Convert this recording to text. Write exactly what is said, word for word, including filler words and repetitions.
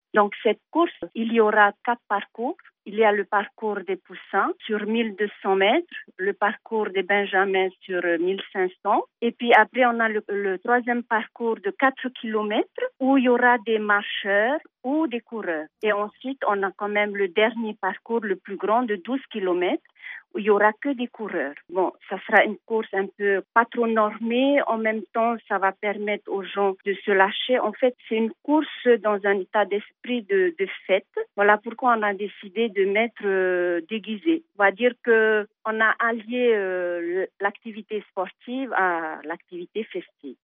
Donc cette course, il y aura quatre parcours. Il y a le parcours des poussins sur mille deux cents mètres, le parcours des benjamins sur mille cinq cents. Et puis après, on a le, le troisième parcours de quatre kilomètres où il y aura des marcheurs ou des coureurs. Et ensuite, on a quand même le dernier parcours, le plus grand, de douze kilomètres, où il y aura que des coureurs. Bon, ça sera une course un peu pas trop normée. En même temps, ça va permettre aux gens de se lâcher. En fait, c'est une course dans un état d'esprit de, de fête. Voilà pourquoi on a décidé de mettre euh, déguisé. On va dire que on a allié euh, l'activité sportive à l'activité festive.